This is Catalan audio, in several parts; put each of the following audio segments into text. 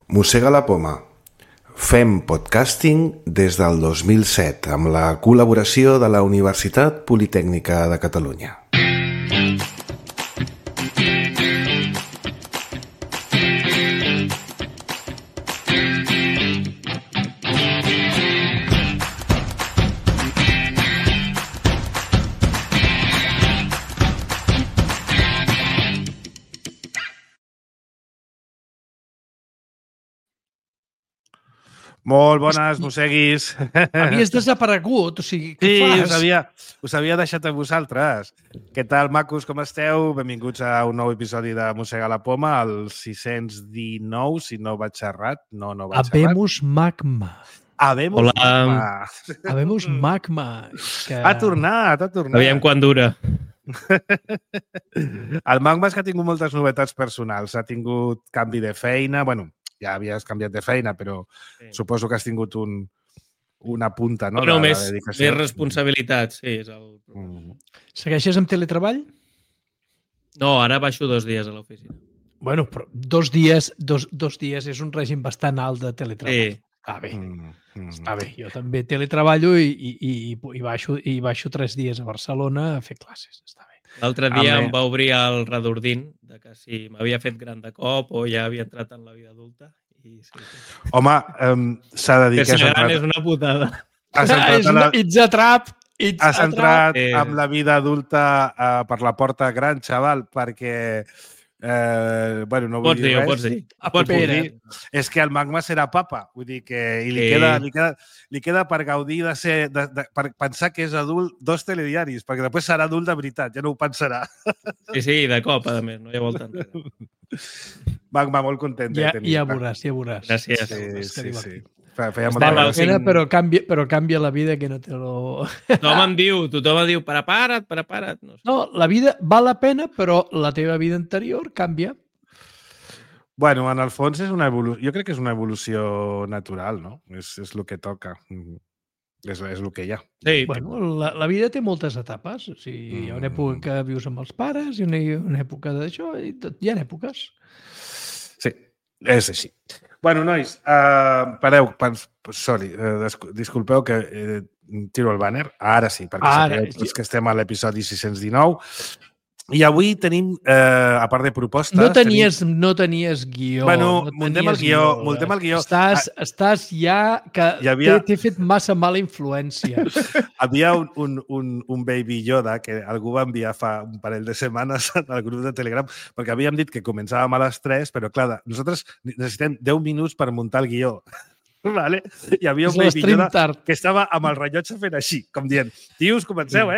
Mossega la poma. Fem podcasting des del 2007 amb la col·laboració de la Universitat Politècnica de Catalunya. Molt bones, mosseguis. Havies desaparegut, o sigui, què fas? Sí, us havia deixat a vosaltres. Què tal, macos, com esteu? Benvinguts a un nou episodi de Mossega la Poma, el 619, si no vaig errat. No vaig errat. Habemus magma. Habemus magma. Habemus magma. Que... Ha tornat. Aviam quan dura. El magma és que ha tingut moltes novetats personals. Ha tingut canvi de feina, bueno, ja havies canviat de feina, però sí. Suposo que has tingut una punta, no? Bueno, més responsabilitat, sí. És el... Segueixes amb teletreball? No, ara baixo 2 dies a l'oficina. Bueno, però 2 dies és un règim bastant alt de teletreball. Sí. Està bé. Jo també teletreballo i baixo 3 dies a Barcelona a fer classes. Està bé. L'altre dia em va obrir el redordín de que si m'havia fet gran de cop o ja havia entrat en la vida adulta. I sí. Home, s'ha de dir que ser gran és una putada. It's a trap. Has entrat amb la vida adulta per la porta gran, xaval, perquè... bueno, no vull dir res. Pots dir. És que el magma serà papa. Vull dir que li queda per gaudir per pensar que és adult 2 telediaris, perquè després serà adult de veritat, ja no ho pensarà. Sí, de cop, a més, no hi ha volta enrere. Magma, molt content. Ja veuràs. Gràcies. Sí. Val la pena, però canvia la vida que no te lo... Tothom em diu, prepara't. No, la vida val la pena, però la teva vida anterior canvia. Bueno, en el fons és una evolució. Jo crec que és una evolució natural, no? És el que toca. És el que hi ha. Sí. Bueno, la vida té moltes etapes. O sigui, hi ha una època que vius amb els pares i una època d'això, i hi ha èpoques. Sí, és així. Bueno, nois, pareu, disculpeu que tiro el bàner. Ara sí, perquè sabeu que estem a l'episodi 619. I avui tenim, a part de propostes... No tenies guió. Bueno, muntem el guió. Estàs ja que t'he fet massa mala influència. Havia un Baby Yoda que algú va enviar fa un parell de setmanes al grup de Telegram, perquè havíem dit que començàvem a les 3, però clar, nosaltres necessitem 10 minuts per muntar el guió. Vale? Hi havia un Baby Yoda que estava amb el rellotge fent així, com dient, tios, comenceu.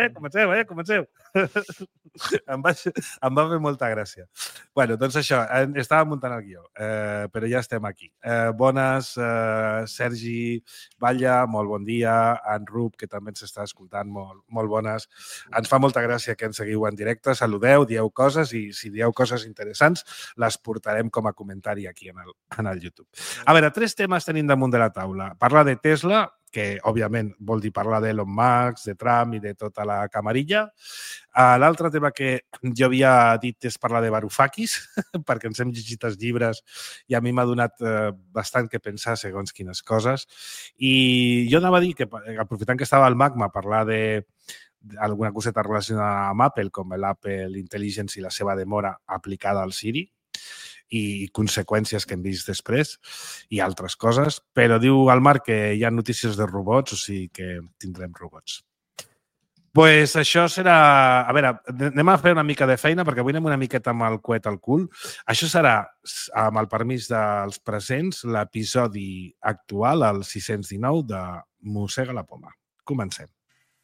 Em va fer molta gràcia. Bueno, doncs això, estàvem muntant el guió, però ja estem aquí. Bones, Sergi, Batlle, molt bon dia, en Rup, que també ens està escoltant, molt bones. Ens fa molta gràcia que ens seguiu en directe, saludeu, dieu coses i si dieu coses interessants les portarem com a comentari aquí en el YouTube. A veure, 3 temes tenim damunt de la taula. Parlar de Tesla, que, òbviament, vol dir parlar d'Elon Musk, de Trump i de tota la camarilla. L'altre tema que jo havia dit és parlar de Varoufakis, perquè ens hem llegit els llibres i a mi m'ha donat bastant que pensar segons quines coses. I jo anava a dir que, aprofitant que estava al magma, parlar d'alguna coseta relacionada amb Apple, com l'Apple Intelligence i la seva demora aplicada al Siri, i conseqüències que hem vist després i altres coses, però diu el Marc que hi ha notícies de robots, o sigui que tindrem robots. Pues això serà... A veure, anem a fer una mica de feina perquè avui anem una miqueta amb el coet al cul. Això serà, amb el permís dels presents, l'episodi actual, el 619 de Mossega la Poma. Comencem.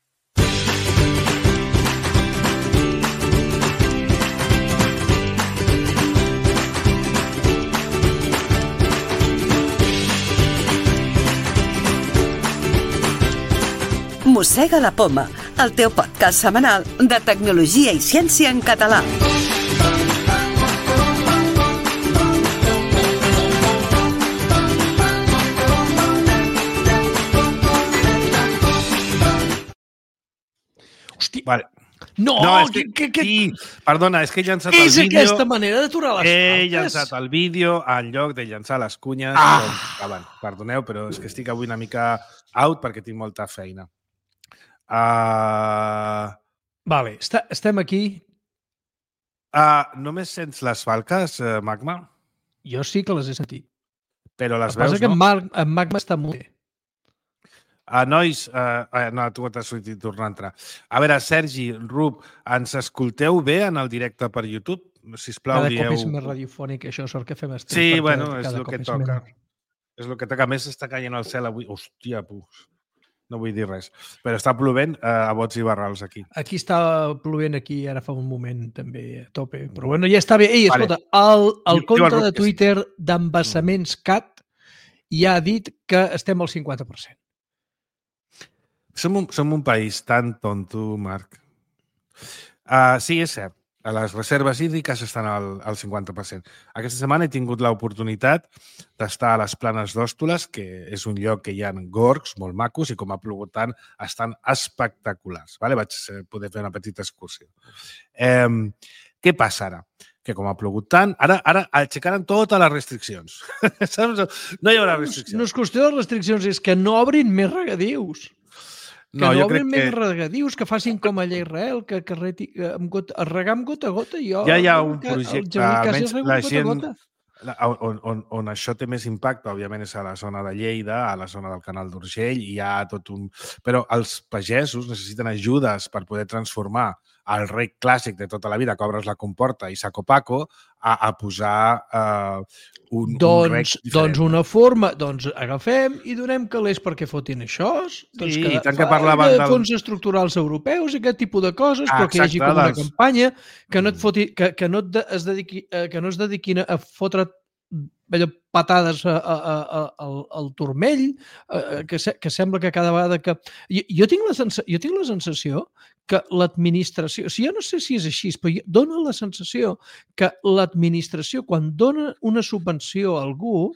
Mossega la Poma, el teu podcast setmanal de tecnologia i ciència en català. Hosti, vale. No, és que, sí, perdona, és que he llançat el és vídeo... aquesta manera d'aturar les He faltes? llançat el vídeo en lloc de llançar les cunyes com tocaven. Perdoneu, però és que estic avui una mica out perquè tinc molta feina. Vale, estem aquí. Només sents les falques, Magma? Jo sí que les he sentit. Però les El que passa veus, que no? en Magma està molt bé. Nois, no, tu t'has sortit i tornar a entrar. A veure, Sergi, Rub, ens escolteu bé en el directe per YouTube? Sisplau, Cada dieu... cop és més radiofònic, això, sort que fem stream. Sí, perquè bueno, és cada el cop que toca. menys. És el que toca. A més, està caient el cel avui. Hòstia, no vull dir res. Però està plovent a bots i barrals aquí. Aquí està plovent aquí, ara fa un moment també a tope. Però bueno, ja està bé. Ei, escolta, el compte de Twitter d'Embassaments Cat ja ha dit que estem al 50%. Som un país tan tonto, Marc. Sí, és cert. Les reserves hídriques estan al 50%. Aquesta setmana he tingut l'oportunitat d'estar a les Planes d'Hòstoles, que és un lloc que hi ha gorgs molt macos i com ha plogut tant, estan espectaculars. Vale? Vaig poder fer una petita excursió. Què passa ara? Que com ha plogut tant, ara aixecaran totes les restriccions. No hi haurà restriccions. No és qüestió de restriccions, és que no obrin més regadius. Que no obrin més regadius, que facin com allà a Israel, que regar amb gota a gota. Ja hi ha un projecte, almenys la gent... Gota. On això té més impacte, òbviament, és a la zona de Lleida, a la zona del Canal d'Urgell, hi ha tot un... Però els pagesos necessiten ajudes per poder transformar el rec clàssic de tota la vida, que obres la comporta i saco paco, a posar un rec diferent. Doncs una forma, agafem i donem calés perquè fotin això. Sí, i tant que parlaven del... Fons estructurals europeus i aquest tipus de coses, però que hi hagi com una campanya que no et foti, que no es dediquin a fotre patades al turmell, que sembla que cada vegada que... Jo tinc la sensació que l'administració... O sigui, jo no sé si és així, però dona la sensació que l'administració, quan dona una subvenció a algú,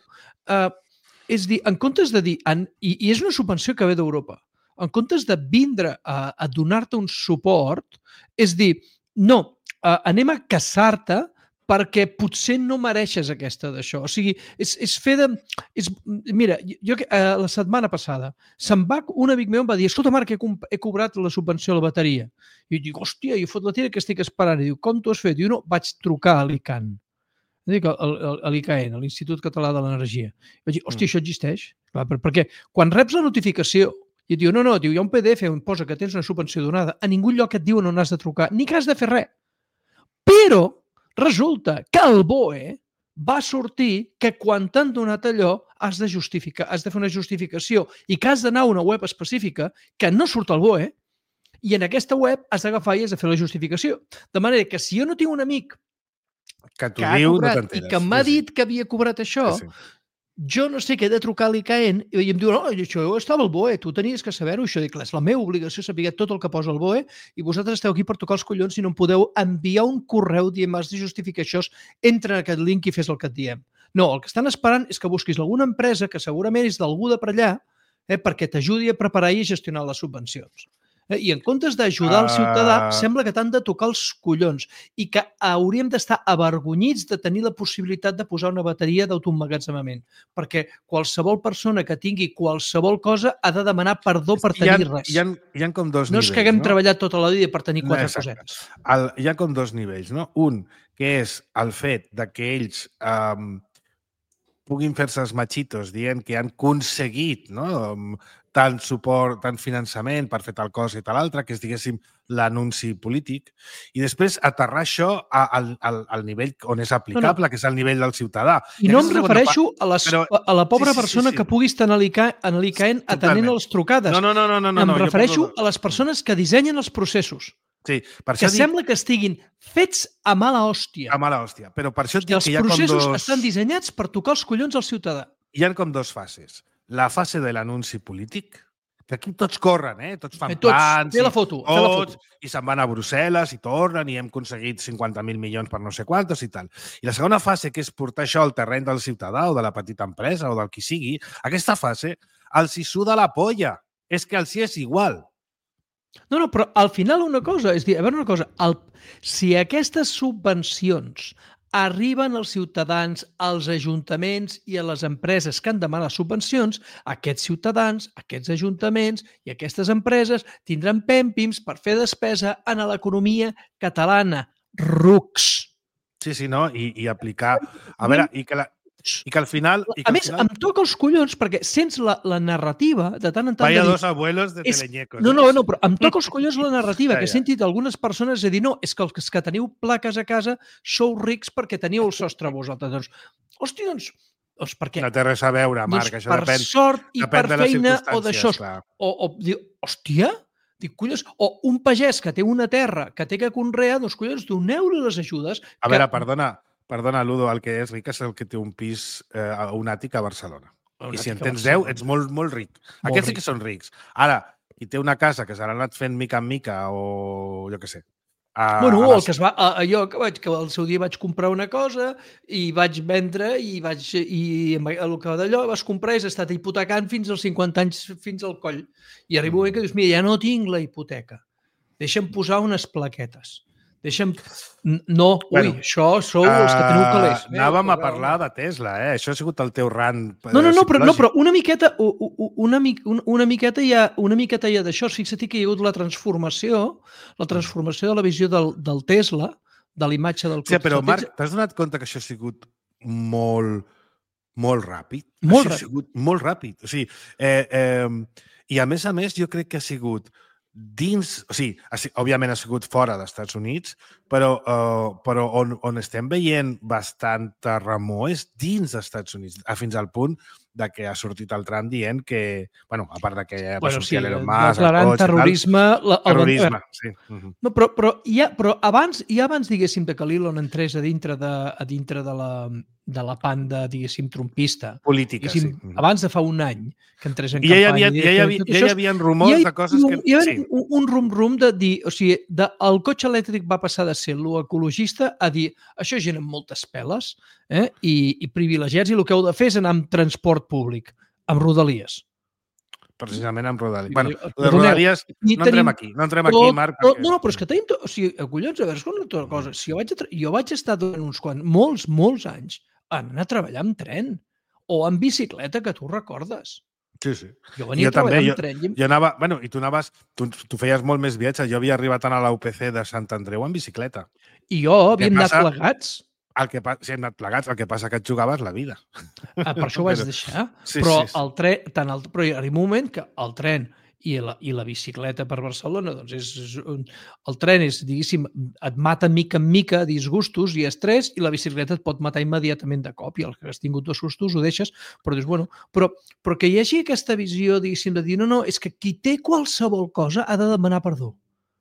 és dir, en comptes de dir... I és una subvenció que ve d'Europa. En comptes de vindre a donar-te un suport, és dir, no, anem a caçar-te perquè potser no mereixes aquesta d'això. O sigui, és fer de... Mira, jo la setmana passada un amic meu em va dir, escolta, Marc, he cobrat la subvenció a la bateria. I jo dic, hòstia, jo fot la tira que estic esperant. I diu, com t'ho has fet? Diu, no, vaig trucar a l'ICANN. Dic, a l'ICAEN, a l'Institut Català de l'Energia. Vaig dir, hòstia, això existeix? Clar, perquè quan reps la notificació i et diu, no, hi ha un PDF on posa que tens una subvenció donada, a ningú lloc et diuen on has de trucar, ni que has de fer res. Però resulta que el BOE va sortir que quan t'han donat allò has de justificar, has de fer una justificació i que has d'anar a una web específica que no surt al BOE i en aquesta web has d'agafar i has de fer la justificació. De manera que si jo no tinc un amic que ha cobrat i que m'ha dit que havia cobrat això, jo no sé què he de trucar a l'ICAEN i em diu, no, això estava al BOE, tu tenies que saber-ho. Això dic, és la meva obligació saber tot el que posa al BOE i vosaltres esteu aquí per tocar els collons i no em podeu enviar un correu dient m'has de justificar això, entra en aquest link i fes el que et diem. No, el que estan esperant és que busquis alguna empresa que segurament és d'algú de per allà perquè t'ajudi a preparar i a gestionar les subvencions. I en comptes d'ajudar el ciutadà, sembla que t'han de tocar els collons i que hauríem d'estar avergonyits de tenir la possibilitat de posar una bateria d'autoemmagatzemament, perquè qualsevol persona que tingui qualsevol cosa ha de demanar perdó per tenir res. Hi ha com dos nivells. No és que haguem treballat tota la vida per tenir quatre cosetes. Hi ha com dos nivells, no? Un, que és el fet de que ells puguin fer-se els machitos dient que han aconseguit tant suport, tant finançament per fer tal cosa i tal altra, que és, diguéssim, l'anunci polític, i després aterrar això al nivell on és aplicable, que és el nivell del ciutadà. I no em refereixo a la pobra persona que pugui estar en l'ICAEN atenent les trucades. No. Em refereixo a les persones que dissenyen els processos. Sí, per que sembla que estiguin fets a mala hòstia. A mala hòstia. Però per això et dic que hi ha com dos... Els processos estan dissenyats per tocar els collons al ciutadà. Hi ha com dos fases. La fase de l'anunci polític, que aquí tots corren, tots fan plans, fer la foto, i se'n van a Brussel·les i tornen i hem aconseguit 50.000 milions per no sé quantos i tal. I la segona fase, que és portar això al terreny del ciutadà o de la petita empresa o del qui sigui, aquesta fase els hi suda la polla. És que els hi és igual. No, però al final una cosa, és dir, a veure una cosa, si aquestes subvencions arriben als ciutadans, als ajuntaments i a les empreses que han demanat subvencions, aquests ciutadans, aquests ajuntaments i aquestes empreses tindran pèmpims per fer despesa en l'economia catalana. RUCs. Sí, no? I aplicar... A veure, i que al final... A més, em toca els collons perquè sents la narrativa de tant en tant... Vaya dos abuelos de teleñecos. No, però em toca els collons la narrativa, que he sentit algunes persones a dir no, és que els que teniu plaques a casa sou rics perquè teniu el sostre vosaltres. Doncs, hòstia, doncs per què? No té res a veure, Marc, això depèn. Per sort i per feina o d'això. O diu, hòstia, dic, collons, o un pagès que té una terra que té que conrear, doncs, collons, doneu-li les ajudes. A veure, perdona, Ludo, el que és ric és el que té un pis, un àtic a Barcelona. I si en tens 10, ets molt, molt ric. Aquests sí que són rics. Ara, qui té una casa que s'ha anat fent mica en mica o jo què sé. El que es va... Allò que al seu dia vaig comprar una cosa i vaig vendre i el que d'allò vas comprar és estat hipotecant fins als 50 anys, fins al coll. I arriba un moment que dius, mira, ja no tinc la hipoteca. Deixa'm posar unes plaquetes. No, això sou els que teniu calés. Anàvem a parlar de Tesla, Això ha sigut el teu rant. No, però una miqueta hi ha d'això. Fixa't que hi ha hagut la transformació de la visió del Tesla, de la imatge del cotxe. Sí, però Marc, t'has donat compte que això ha sigut molt ràpid? Molt ràpid. Ha sigut molt ràpid. O sigui, i a més, jo crec que ha sigut dins, o sigui, òbviament ha sigut fora dels Estats Units, però on estem veient bastanta remor és dins dels Estats Units, fins al punt de que ha sortit el Trump dient que, a part de que va sortir l'Elon Musk, declarant terrorisme... Terrorisme, sí. No, però abans, diguéssim, de que l'Elon entrés a dintre de la panda, diguéssim, trumpista. Política, sí. Abans de fa un any que entrés en campanya. Ja hi havia rumors de coses que... Hi havia un rum-rum de dir, o sigui, el cotxe elèctric va passar de ser l'ecologista a dir, això és gent amb moltes peles i privilegiats i el que heu de fer és anar amb transport públic, amb Rodalies. Precisament amb Rodalies. De Rodalies no entrem aquí, Marc. No, però és que tenim... O sigui, collons, a veure, és una cosa. Si jo vaig estar durant uns quants, molts anys anant a treballar amb tren o amb bicicleta, que tu recordes. Sí. Jo venia a treballar amb tren. Jo anava... I tu anaves... Tu feies molt més viatges. Jo havia arribat a la UPC de Sant Andreu en bicicleta. I jo havíem anat plegats. Si hem anat plegats, el que passa que et jugaves la vida. Per això ho vaig deixar. Però el tren... Però hi arriba un moment que el tren i la bicicleta per Barcelona, doncs el tren és, diguéssim, et mata mica en mica disgustos i estrès i la bicicleta et pot matar immediatament de cop i el que has tingut dos sustos ho deixes, però dius, però que hi hagi aquesta visió, diguéssim, de dir, no, és que qui té qualsevol cosa ha de demanar perdó.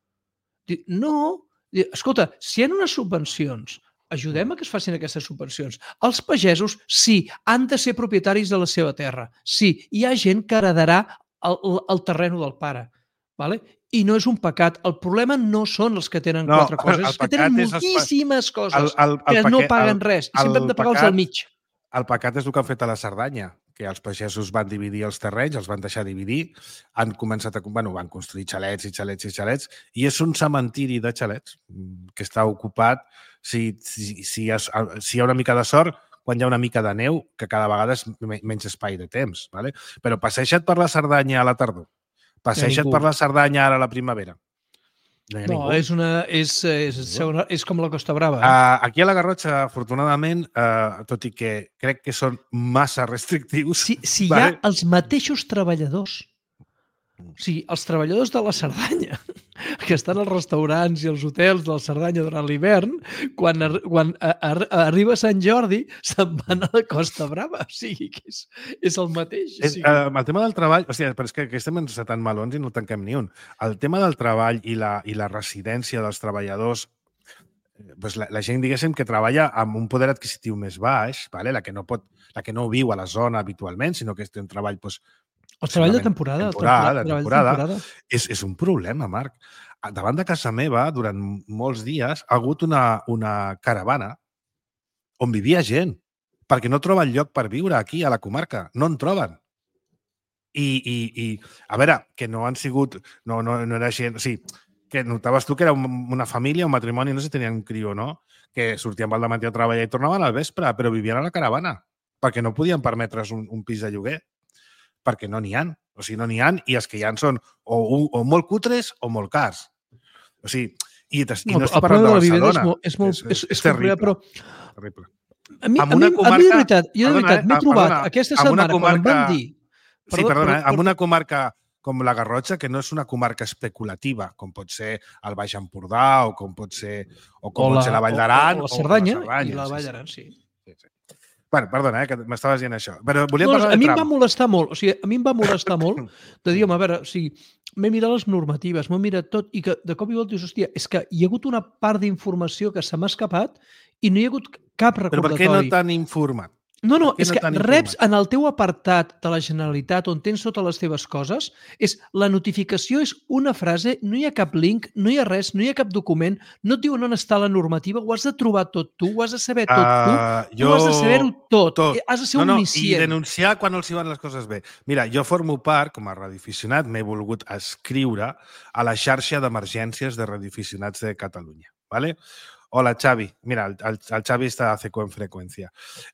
No, escolta, si hi ha unes subvencions, ajudem a que es facin aquestes subvencions. Els pagesos, sí, han de ser propietaris de la seva terra. Sí, hi ha gent que heredarà el terreno del pare. Vale? I no és un pecat. El problema no són els que tenen quatre coses, és que tenen moltíssimes coses que no paguen res i sempre han de pagar els del mig. El pecat és el que han fet a la Cerdanya, que els pagesos van dividir els terrenys, els van deixar dividir, han començat van construir xalets i xalets, i és un cementiri de xalets que està ocupat si hi ha una mica de sort, quan hi ha una mica de neu, que cada vegada és menys espai de temps. Vale? Però passeja't per la Cerdanya a la tardor. Passeja't per la Cerdanya ara a la primavera. No, és com la Costa Brava. Aquí a la Garrotxa, afortunadament, tot i que crec que són massa restrictius... Si hi ha els mateixos treballadors, o sigui, els treballadors de la Cerdanya, que estan als restaurants i als hotels de la Cerdanya durant l'hivern, quan arriba Sant Jordi, se'n van a la Costa Brava. O sigui, que és el mateix. El tema del treball... O sigui, però és que estem encetant melons i no tanquem ni un. El tema del treball i la residència dels treballadors, doncs la gent, diguéssim, que treballa amb un poder adquisitiu més baix, vale? la que no viu a la zona habitualment, sinó que té un treball... El treball de temporada. Temporada. És un problema, Marc. Davant de casa meva, durant molts dies, ha hagut una caravana on vivia gent, perquè no troben lloc per viure aquí, a la comarca. No en troben. I a veure, que no han sigut... No era gent... O sigui, que notaves tu que era una família, un matrimoni, no sé si tenien un crió, no? Que sortien al matí a treballar i tornaven al vespre, però vivien a la caravana, perquè no podien permetre's un pis de lloguer, perquè no n'hi ha. O sigui, no n'hi ha, i els que hi ha són o molt cutres o molt cars. O sigui, i no estic parlant de Barcelona. És terrible. Però... terrible. A mi, de veritat, m'he trobat aquesta setmana, quan em van dir... Sí, perdona, en una comarca com la Garrotxa, que no és una comarca especulativa, com pot ser el Baix Empordà o com pot ser la Vall d'Aran o la Cerdanya i la Vall d'Aran, sí. Bueno, perdona, que m'estaves dient això. Però volia parlar de a mi em va molestar molt, o sigui, a mi em va molestar molt de dir, home, a veure, o sigui, m'he mirat les normatives, m'he mirat tot, i que de cop i volta dius, hòstia, és que hi ha hagut una part d'informació que se m'ha escapat i no hi ha hagut cap recordatori. Però per què no t'han informat? No, és que reps en el teu apartat de la Generalitat on tens totes les teves coses, la notificació és una frase, no hi ha cap link, no hi ha res, no hi ha cap document, no et diuen on està la normativa, ho has de trobar tot tu, ho has de saber tot tu, tu has de saber-ho tot, has de ser omniscient. I denunciar quan els hi van les coses bé. Mira, jo formo part, com a radioaficionat, m'he volgut escriure a la xarxa d'emergències de radioaficionats de Catalunya, ¿vale? Hola, Xavi. Mira, el Xavi està a CECO en freqüència.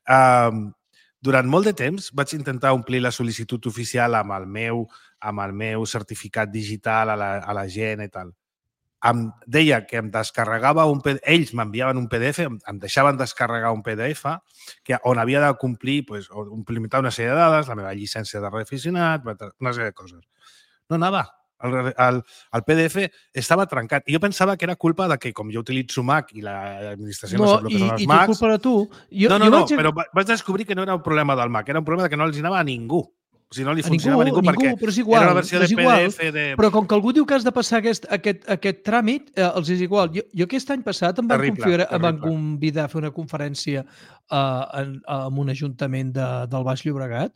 Durant molt de temps vaig intentar omplir la sol·licitud oficial amb el meu certificat digital a la gent i tal. Em deia que em descarregava ells m'enviaven un PDF, em deixaven descarregar un PDF on havia de complir, o implementar una sèrie de dades, la meva llicència de radioaficionat, una sèrie de coses. No anava. El PDF estava trencat. I jo pensava que era culpa de que, com jo utilitzo Mac i l'administració no sap el que són els Macs... No, i culpa de tu. No, però vaig descobrir que no era un problema del Mac, era un problema que no els anava a ningú. O sigui, no li funcionava a ningú perquè però és igual, era una versió de PDF de... Però com que algú diu que has de passar aquest tràmit, els és igual. Jo aquest any passat em van convidar a fer una conferència en un ajuntament del Baix Llobregat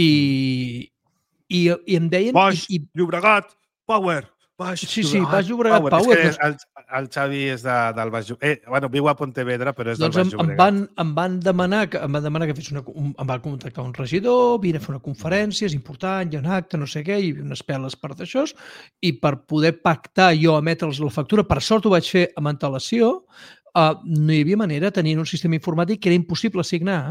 i em deien... Baix Llobregat! Power! Sí, Baix Llobregat Power. És que el Xavi és del Baix Llobregat. Bueno, viu a Pontevedra, però és del Baix Llobregat. Em van demanar que fes em va contactar un regidor, vine a fer una conferència, és important, hi ha un acte, no sé què, hi havia unes peles per d'això, i per poder pactar jo emetre'ls la factura, per sort ho vaig fer amb antelació, no hi havia manera de tenir un sistema informàtic que era impossible signar,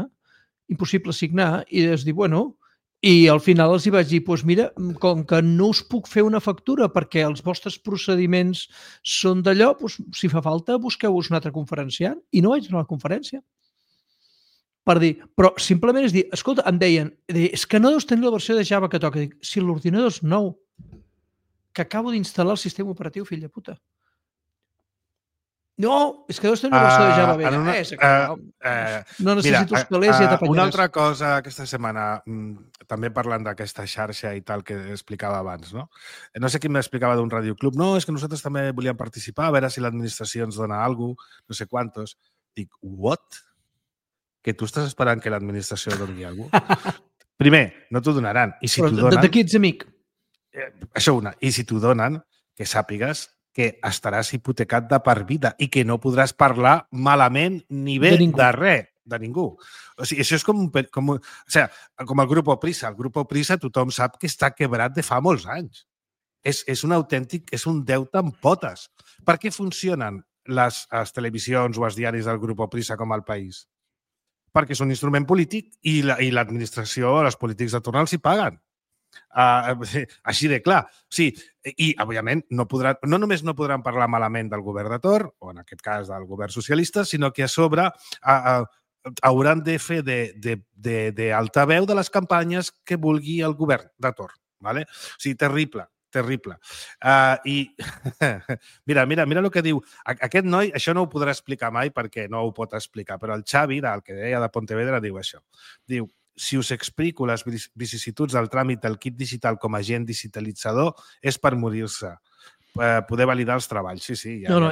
i es diu, bueno... I al final els hi vaig dir, doncs mira, com que no us puc fer una factura perquè els vostres procediments són d'allò, doncs, si fa falta, busqueu-vos un altre conferenciant. I no vaig anar a la conferència. Per dir, però simplement és dir, escolta, em deien, és que no deus tenir la versió de Java que toca. Dic, si l'ordinador és nou, que acabo d'instal·lar el sistema operatiu, fill de puta. No, és que deus tenir una versió de Java vella. No necessito els calés i ja t'apanyaràs. Una altra cosa aquesta setmana, també parlant d'aquesta xarxa i tal que explicava abans, no? No sé qui m'explicava d'un radioclub. No, és que nosaltres també volíem participar, a veure si l'administració ens dona alguna cosa, no sé quantos. Dic, what? Que tu estàs esperant que l'administració doni alguna cosa? Primer, no t'ho donaran. I si t'ho donen... De qui ets amic? Això una. I si t'ho donen, que sàpigues que estaràs hipotecat de per vida i que no podràs parlar malament ni bé de res, de ningú. O sigui, això és com el Grupo Prisa. El Grupo Prisa tothom sap que està quebrat de fa molts anys. És un autèntic, és un deute amb potes. Per què funcionen les televisions o els diaris del Grupo Prisa com al país? Perquè és un instrument polític i l'administració, els polítics de torn els hi paguen. Així de clar. Sí, i, òbviament, no només no podran parlar malament del govern de torn, o en aquest cas del govern socialista, sinó que a sobre hauran de fer d'altaveu de les campanyes que vulgui el govern de torn. ¿Vale? O sigui, terrible. I mira el que diu. Aquest noi, això no ho podrà explicar mai perquè no ho pot explicar, però el Xavi, el que deia de Pontevedra, diu això. Diu, si us explico les vicissituds del tràmit del kit digital com a agent digitalitzador, és per morir-se. Poder validar els treballs. Sí.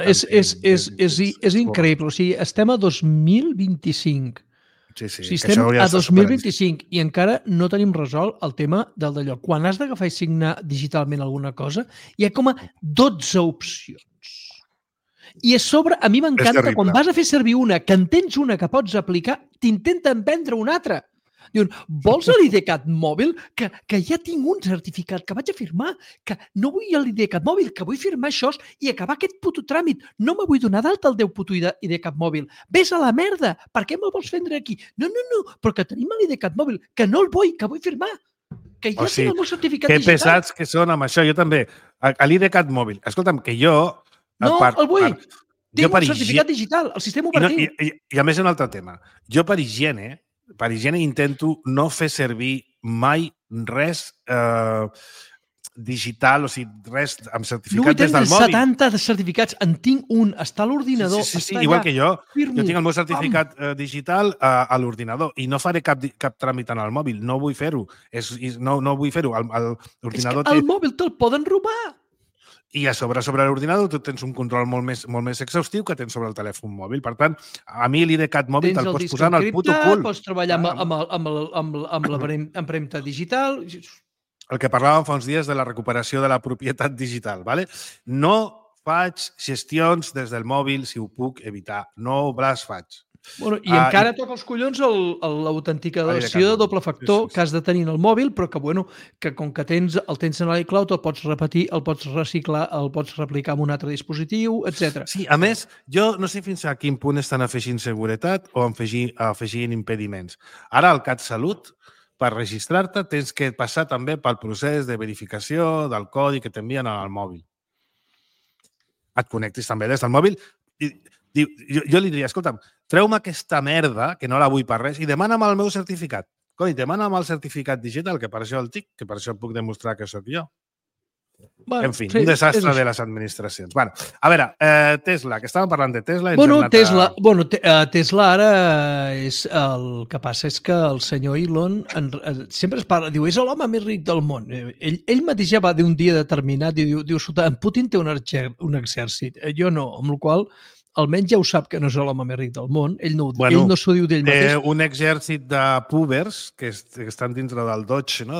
És increïble. O sigui, estem a 2025. Sí, o sigui, estem a 2025 i encara no tenim resolt el tema del d'allò. Quan has d'agafar i signar digitalment alguna cosa, hi ha com a 12 opcions. I a sobre, a mi m'encanta, quan vas a fer servir una, que entens una que pots aplicar, t'intenten vendre una altra. Diuen, vols l'IDCAT mòbil? Que ja tinc un certificat que vaig a firmar, que no vull l'IDCAT mòbil, que vull firmar això i acabar aquest puto tràmit. No me vull donar d'alta el teu puto IDCAT mòbil. Ves a la merda! Per què me'l vols vendre aquí? No, però que tenim l'IDCAT mòbil, que no el vull, que vull firmar. Que ja tinc el meu certificat digital. Que pesats que són amb això. Jo també. A l'IDCAT mòbil. Escolta'm, que jo... No, el vull. Tinc un certificat digital, el sistema operatiu. I a més, un altre tema. Jo per higiene intento no fer servir mai res digital, o sigui, res amb certificat des del mòbil. 70 certificats, en tinc un, està a l'ordinador. Sí, igual que jo. Jo tinc el meu certificat digital a l'ordinador i no faré cap tràmit en el mòbil. No vull fer-ho. No vull fer-ho. És que el mòbil te'l poden robar. I a sobre l'ordinador tu tens un control molt més exhaustiu que tens sobre el telèfon mòbil. Per tant, a mi l'IDCAT mòbil te'l pots posar en el puto cul. Pots treballar amb l'empremta digital. El que parlàvem fa uns dies de la recuperació de la propietat digital. ¿vale? No faig gestions des del mòbil si ho puc evitar. No les faig. Bueno, I encara toca els collons l'autenticació de doble factor que has de tenir en el mòbil, però que com que el tens en l'iCloud el pots repetir, el pots reciclar, el pots replicar en un altre dispositiu, etc. Sí, a més, jo no sé fins a quin punt estan afegint seguretat o afegint impediments. Ara, al CatSalut, per registrar-te, tens que passar també pel procés de verificació del codi que t'envien al mòbil. Et connectis també des del mòbil i jo li diria, escolta'm, treu-me aquesta merda, que no la vull per res, i demana'm el meu certificat. Coi, demana'm el certificat digital, que per això el tinc, que per això puc demostrar que sóc jo. En fi, un desastre de les administracions. Bueno, a veure, Tesla, que estàvem parlant de Tesla... Tesla ara és... El que passa és que el senyor Elon sempre es parla, diu, és l'home més ric del món. Ell mateix ja va d'un dia determinat i diu, en Putin té un exèrcit, jo no, amb la qual almenys ja ho sap que no és l'home més ric del món, ell no s'ho diu d'ell mateix. Un exèrcit de pubers que estan dintre del Dodge, no?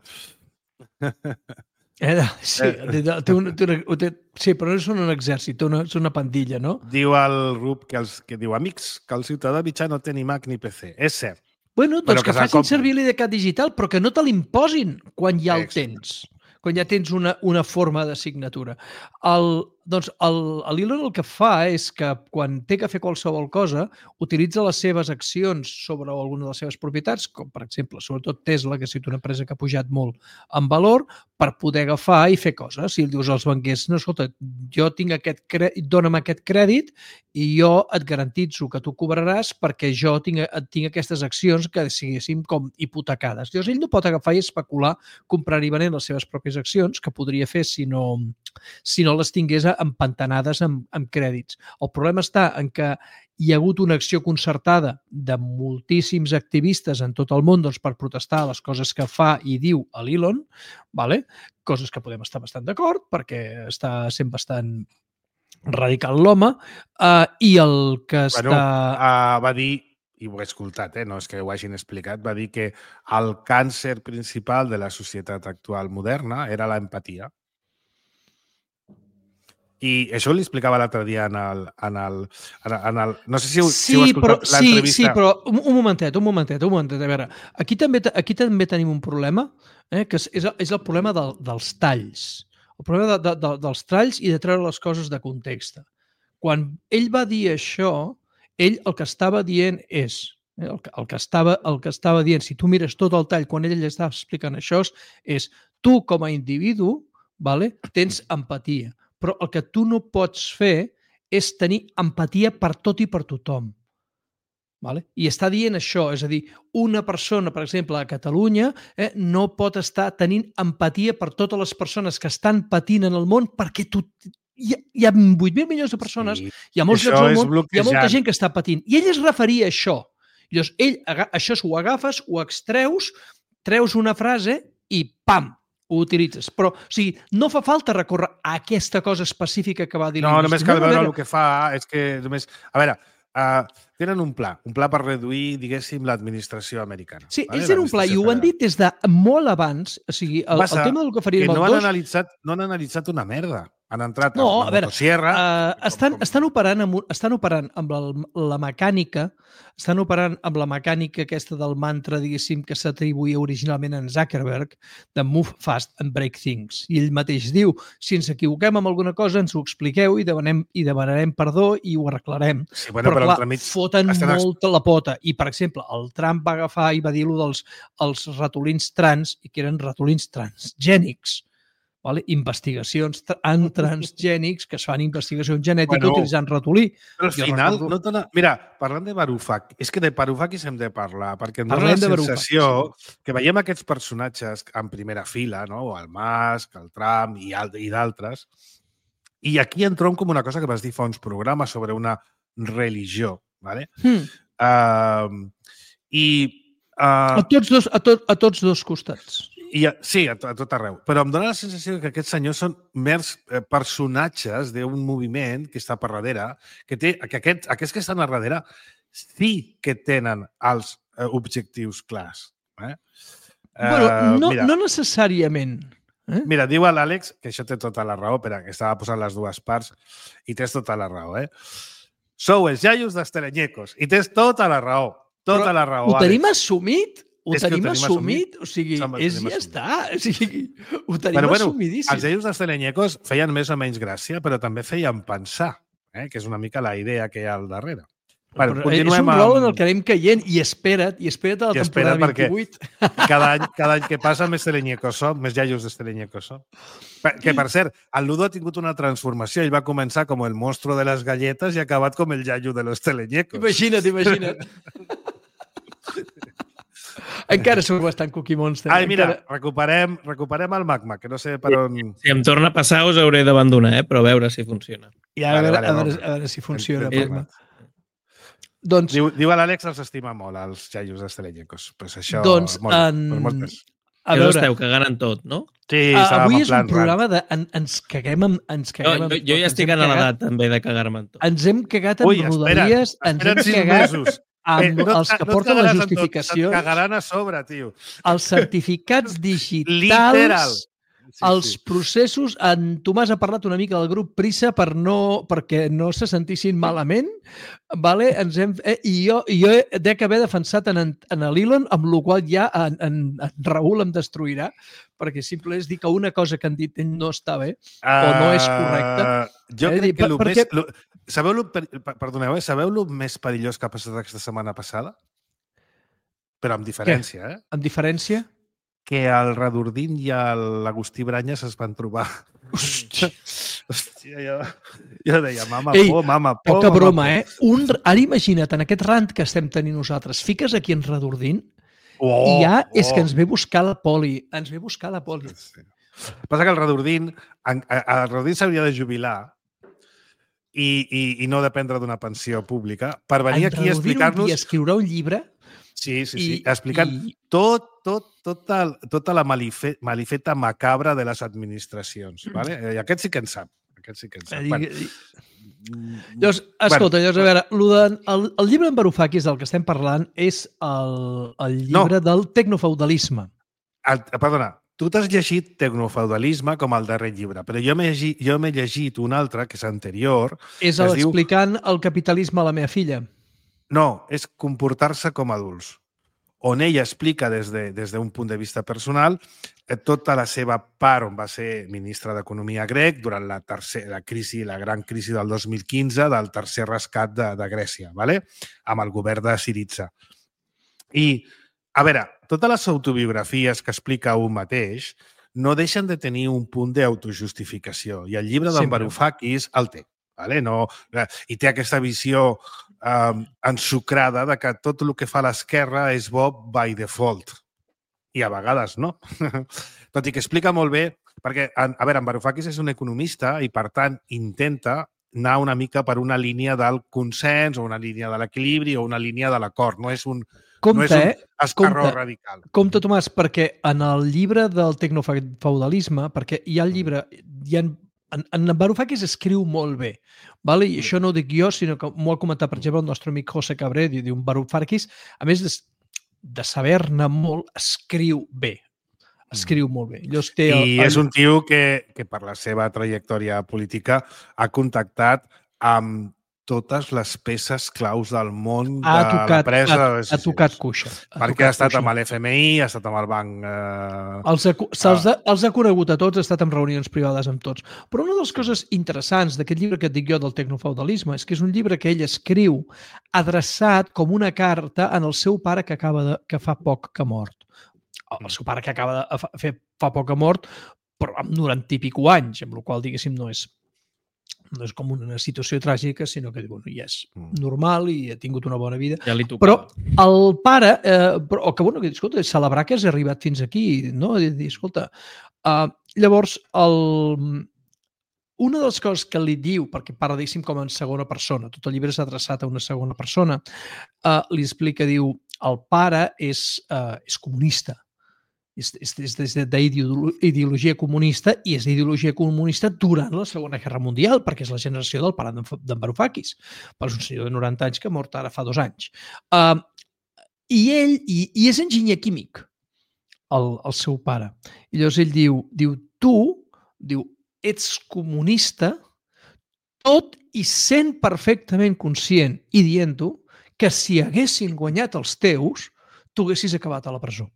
Sí, però no és un exèrcit, és una pandilla, no? Diu el Rup que diu, amics, que el ciutadà mitjà no té ni Mac ni PC. És cert. Bueno, doncs que facin servir l'IDCAT digital, però que no te l'imposin quan ja el tens. Quan ja tens una forma de signatura. Doncs l'Elon el que fa és que quan té que fer qualsevol cosa, utilitza les seves accions sobre alguna de les seves propietats, com per exemple, sobretot Tesla, que ha sigut una empresa que ha pujat molt en valor, per poder agafar i fer coses. Si dius als banquers, no, escolta, jo tinc dona'm aquest crèdit i jo et garantitzo que tu cobraràs perquè jo tinc aquestes accions que siguéssim com hipotecades. Llavors, ell no pot agafar i especular comprant i venent les seves pròpies accions, que podria fer si no les tingués empantanades amb crèdits. El problema està en que hi ha hagut una acció concertada de moltíssims activistes en tot el món per protestar les coses que fa i diu l'Elon, coses que podem estar bastant d'acord perquè està sent bastant radical l'home, i el que va dir, i ho he escoltat, no és que ho hagin explicat, va dir que el càncer principal de la societat actual moderna era l'empatia. I això li explicava l'altre dia en el... No sé si heu escoltat l'entrevista. Sí, però un momentet. A veure, aquí també tenim un problema, que és el problema dels talls. El problema dels talls i de treure les coses de context. Quan ell va dir això, ell el que estava dient és... El que estava dient, si tu mires tot el tall, quan ell estava explicant això, és tu com a individu tens empatia. Però el que tu no pots fer és tenir empatia per tot i per tothom. I està dient això, és a dir, una persona, per exemple, a Catalunya, no pot estar tenint empatia per totes les persones que estan patint en el món perquè hi ha 8.000 milions de persones, hi ha molts llocs del món, hi ha molta gent que està patint. I ell es referia a això. Llavors, això ho agafes, ho extreus, treus una frase i pam! Ho utilitzes. Però, o sigui, no fa falta recórrer a aquesta cosa específica que va dir. No, només cal veure el que fa. És que només... A veure, tenen un pla per reduir, diguéssim, l'administració americana. Sí, ells tenen un pla i ho han dit des de molt abans. O sigui, el tema del que faríem el 2... No han analitzat una merda. Han entrat no, a la motosierra... Estan operant amb la mecànica, estan operant amb la mecànica aquesta del mantra, diguéssim, que s'atribuïa originalment a Zuckerberg, de move fast and break things. I ell mateix diu, si ens equivoquem amb alguna cosa, ens ho expliqueu i demanarem perdó i ho arreglarem. Sí, bueno, però clar, foten molta la pota. I, per exemple, el Trump va agafar i va dir-lo dels ratolins trans, i que eren ratolins transgènics. Vale? Investigacions transgènics que es fan investigació genètica utilitzant ratolí. Però al final, mira, parlant de Varoufakis, és que de Varoufakis hem de parlar, perquè em dona la sensació que veiem aquests personatges en primera fila, no? El Musk, el Trump i d'altres, i aquí en trobo com una cosa que vas dir fa uns programes sobre una religió. Vale? A tots dos costats. Sí, a tot arreu. Però em dóna la sensació que aquests senyors són mers personatges d'un moviment que està per darrere, que aquests que estan a darrere sí que tenen els objectius clars. No necessàriament. Mira, diu l'Àlex, que això té tota la raó, perquè estava posant les dues parts, i tens tota la raó. Sou els iaios dels telenyecos, i tens tota la raó. Tota la raó, Àlex. Ho tenim assumit? Ho tenim assumit? O sigui, ja està. O sigui, ho tenim assumidíssim. Els iaios dels telenyecos feien més o menys gràcia, però també feien pensar, que és una mica la idea que hi ha al darrere. És un rol en el que anem caient i espera't a la temporada 28. Cada any que passa més telenyecos som, més iaios dels telenyecos som. Que, per cert, el Ludo ha tingut una transformació. Ell va començar com el monstruo de les galletes i ha acabat com el iaio de los telenyecos. Imagina't. Encara sóc bastant Cookie Monster. Ai, mira, recuperem el magma, que no sé per on... Si em torna a passar us hauré d'abandonar, però a veure si funciona. I a veure si funciona. Doncs... Diu l'Àlex els estima molt, els iaios dels telenyecos. Pues això... Doncs, a veure... esteu cagant en tot, no? Sí, avui és un programa de... Ens caguem amb... Jo ja estic en l'edat també de cagar-me en tot. Ens hem cagat en Rodalies, ens hem cagat... amb els que porten les justificacions... Se't cagaran a sobre, tio. Els certificats digitals... Literal. Els processos... En Tomàs ha parlat una mica del grup Prisa perquè no se sentissin malament. Vale? I jo dec haver defensat en l'Elon, amb la qual ja en Raül em destruirà, perquè simple és dir que una cosa que han dit no està bé o no és correcta. Jo crec que sabeu el més perillós que ha passat aquesta setmana passada? Però amb diferència, Amb diferència? Que el Radordín i l'Agustí Branyes es van trobar. Hòstia, jo deia, mama por. Poca broma, Ara imagina't, en aquest rant que estem tenint nosaltres, fiques aquí en Radordín i ja és que ens ve buscar la poli. Sí. Passa que el Radordín s'hauria de jubilar i no dependre d'una pensió pública per venir aquí a explicar-nos... I escriurà un llibre... Sí, explicant tota la malifeta macabra de les administracions. Vale? I aquest sí que en sap. Llavors, escolta, a veure, el llibre en Varoufakis del que estem parlant és el llibre del tecnofeudalisme. Perdona, tu t'has llegit Tecnofeudalisme com el darrer llibre, però jo m'he llegit un altre, que és anterior... És explicant el capitalisme a la meva filla. No, és comportar-se com adults, on ella explica des d'un punt de vista personal tota la seva part on va ser ministre d'Economia grec durant la gran crisi del 2015 del tercer rescat de Grècia, amb el govern de Syriza. I, a veure, totes les autobiografies que explica un mateix no deixen de tenir un punt d'autojustificació, i el llibre d'en Varoufakis el té. I té aquesta visió ensucrada de que tot el que fa l'esquerra és bo by default. I a vegades no. Tot i que explica molt bé, perquè, a veure, en Varoufakis és un economista i, per tant, intenta anar una mica per una línia del consens o una línia de l'equilibri o una línia de l'acord. No és un esquerró radical. Compte, Tomàs, perquè en el llibre del tecnofeudalisme, perquè hi ha el llibre... en Varoufakis escriu molt bé, vale? I això no ho dic jo, sinó que m'ho ha comentat, per exemple, el nostre amic José Cabré, diu Varoufakis, a més de saber-ne molt, escriu bé. Escriu molt bé. I és un tio que per la seva trajectòria política ha contactat amb totes les peces claus del món de la presa de decisions. Ha tocat cuixa. Perquè ha estat amb l'FMI, ha estat amb el banc... Els ha conegut a tots, ha estat en reunions privades amb tots. Però una de les coses interessants d'aquest llibre que et dic jo del tecnofeudalisme és que és un llibre que ell escriu adreçat com una carta en el seu pare que fa poc que ha mort. El seu pare que acaba de fer fa poc que ha mort, però amb 90 i pico anys, amb la qual cosa, diguéssim, no és com una situació tràgica, sinó que ja és normal i ha tingut una bona vida. Ja li tocava. Però el pare, escolta, celebrar que has arribat fins aquí, no? Dir, escolta, llavors, una de les coses que li diu, perquè parla, diguéssim, com en segona persona, tot el llibre és adreçat a una segona persona, li explica, diu, el pare és comunista. És d'ideologia comunista i és d'ideologia comunista durant la Segona Guerra Mundial, perquè és la generació del pare d'en Varoufakis. És un senyor de 90 anys que ha mort ara fa 2 anys. I ell és enginyer químic, el seu pare. I llavors ell diu, tu ets comunista tot i sent perfectament conscient i dient-ho que si haguessin guanyat els teus, tu haguessis acabat a la presó.